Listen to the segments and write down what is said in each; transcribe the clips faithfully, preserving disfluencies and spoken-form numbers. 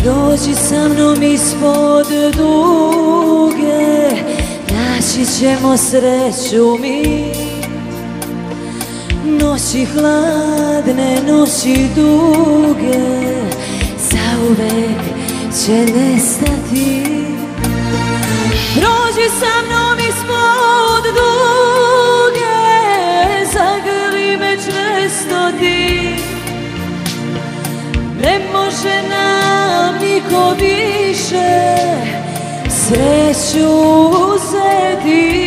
Prođi sa mnom ispod duge, naći ćemo sreću mi. Noći hladne, noći duge, zauvek će nestati. Prođi sa mnom ispod duge, zagrli me čvrsto ti. Ne može nam niko više sreću uzeti.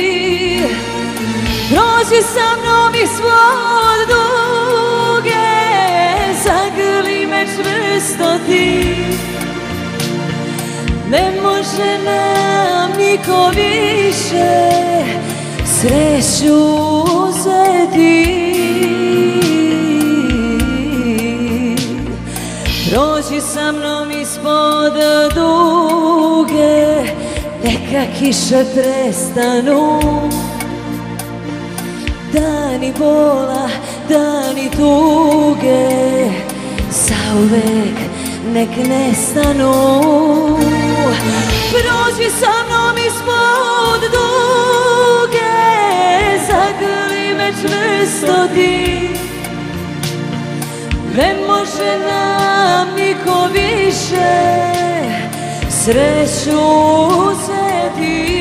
Prođi sa mnom ispod duge, zagrli me čvrsto ti. Ne može nam niko više sreću uzeti. Prođi sa mnom ispod duge, neka kiše prestanu. Dani bola, dani tuge, zauvek nek nestanu. Prođi sa mnom ispod duge, zagrli me čvrsto ti. Ne može nam niko više sreću uzeti.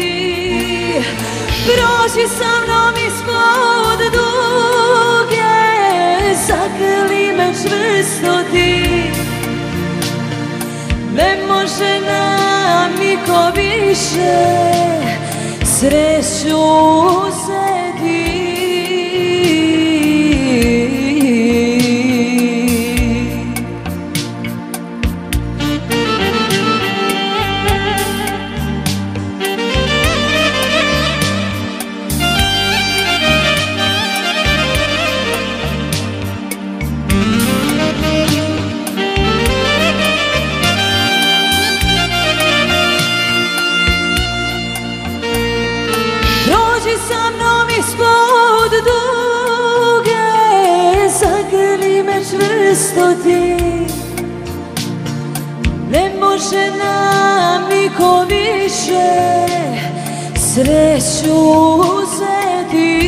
Prođi sa mnom ispod duge, zagrli me čvrsto ti. Ne može nam niko više sreću uzeti. Prođi sa mnom ispod duge, zagrli me čvrsto ti. Ne može nam niko više sreću uzeti.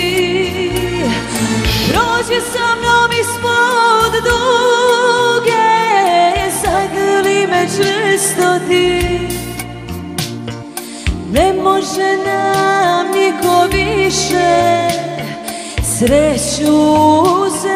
Prođi sa mnom ispod duge, zagrli me čvrsto ti. Ne može nam niko više sreću uzeti.